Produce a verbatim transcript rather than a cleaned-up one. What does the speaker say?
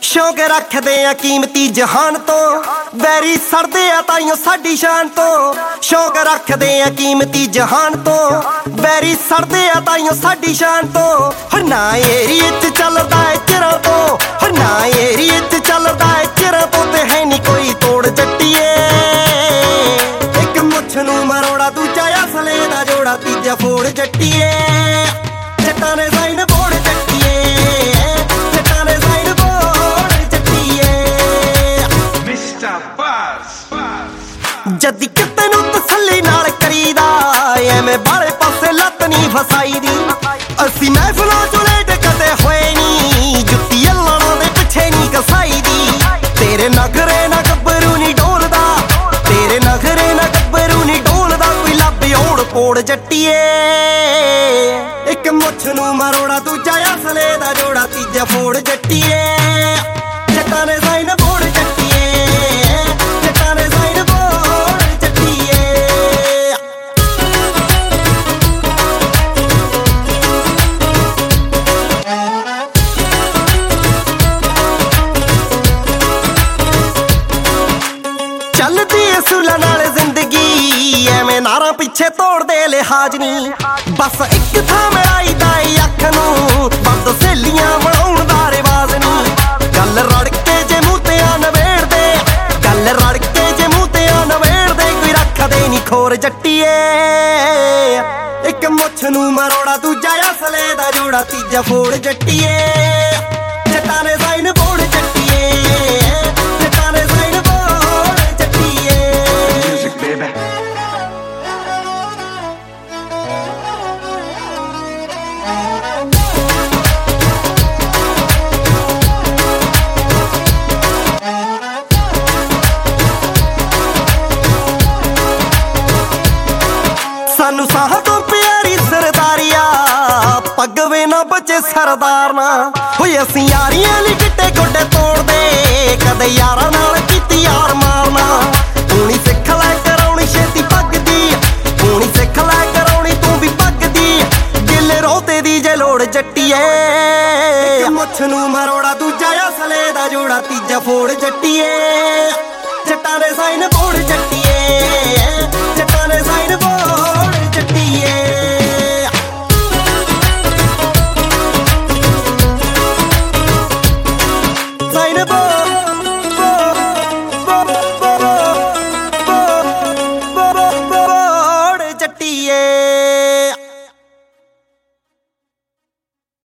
शौक रखदे आ कीमती जहान तो वैरी सड़दे आ ताइयों साडी शान तो। शौक रखदे आ कीमती जहान तो वैरी सड़दे आ ताइयों साडी शान तो। हर ना एरिए च चलदा है चिरां तो, हर ना एरिए च चलदा है चिरां तो। ते है नी कोई तोड़ जट्टिए, एक मुछ नूं मरोड़ा दूजा असले दा जोड़ा, तीजा फोड़ जट्टिए। जट्टां ने साइन बोड़ जट्टिए, जट्टां ने साइन बोड़ जट्टिए। मिस्टर बस जदी किते नूं तसल्ली नाल करीदा, एवें बाले पासे लत नी फसाई दी। असी महफिलों चों लेट कदे होए नी, जुत्ती अल्लां दे पिछे नी कसाई दी। तेरे नखरे ना गब्बरू नी डोलदा, तेरे नखरे ना गब्बरू नी डोलदा। कोई लब्बे ओड़ पोड़ जट्टिए, एक मुछ नूं मरोड़ा दूजा असले दा जोड़ा, तीजा फोड़ जट्टिए। जट्टां ने साइन बोड़ जट्टिए, जट्टां ने साइन बोड़ जट्टिए। चलदी असूलां नाल जिंदगी, एवें नारां पिछे तोड़ दे लिहाज नी। बस एक थां मिलाई दा अख नूं, बंद सहेलियां बनाउण दा रिवाज नी। गल रड़के जे मूंह ते आ नवेड़ दे, गल रड़के जे मूंह ते आ नवेड़ दे। कोई रखदे नी खोर जट्टिए, एक मुछ नूं मरोड़ा दूजा असले दा जोड़ा, तीजा फोड़ जट्टिए। जट्टां ने साइन बोड़ जट्टिए, जट्टां ने साइन बोड़ जट्टिए। म्यूजिक बेबी सानू साह तो प्यारी सरदारिया, पग वे ना बचे सरदार ना। होए असीं यारियां ली गिट्टे गोडे तोड़ दे, कदे यारां नाल कीती यार मारना। तूं सिख लै कराउणी छेती पग दी, तूं सिख लै कराउणी तूं भी पग दी। गिल रोते दी जे लोड़ जट्टिए, एक मुछ नूं मरोड़ा दूजा असले दा जोड़ा, तीजा फोड़ जट्टिए।